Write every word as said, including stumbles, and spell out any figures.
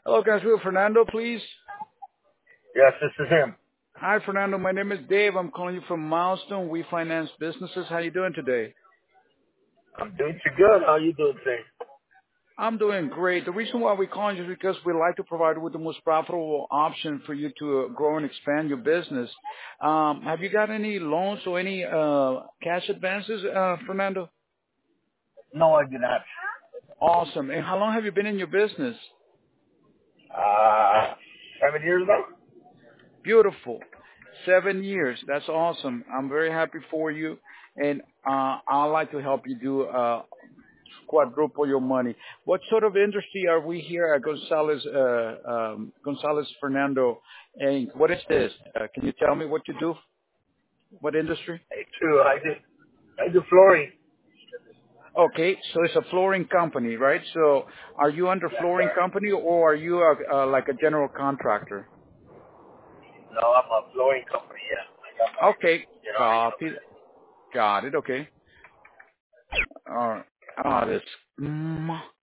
Hello, guys. With Fernando, please. Yes, this is him. Hi, Fernando. My name is Dave. I'm calling you from Milestone. We finance businesses. How you doing today? I'm doing too good. How you doing today? I'm doing great. The reason why we call you is because we like to provide you with the most profitable option for you to uh, grow and expand your business. Um, have you got any loans or any uh, cash advances, uh, Fernando? No, I do not. Awesome. And how long have you been in your business? Uh, seven years ago? Beautiful. Seven years. That's awesome. I'm very happy for you. And uh, I'd like to help you do uh, quadruple your money. What sort of industry are we here at Gonzalez, uh, um, Gonzalez Fernando Inc? What is this? Uh, can you tell me what you do? What industry? Hey, true. I do. I do flooring. Okay, so it's a flooring company, right? So are you under Yes, flooring sir. company or are you a, uh, like a general contractor? No, I'm a flooring company. Yeah, I got my, Okay, you know, I copy. know. Got it. Okay. All right. Ah, this. Mm.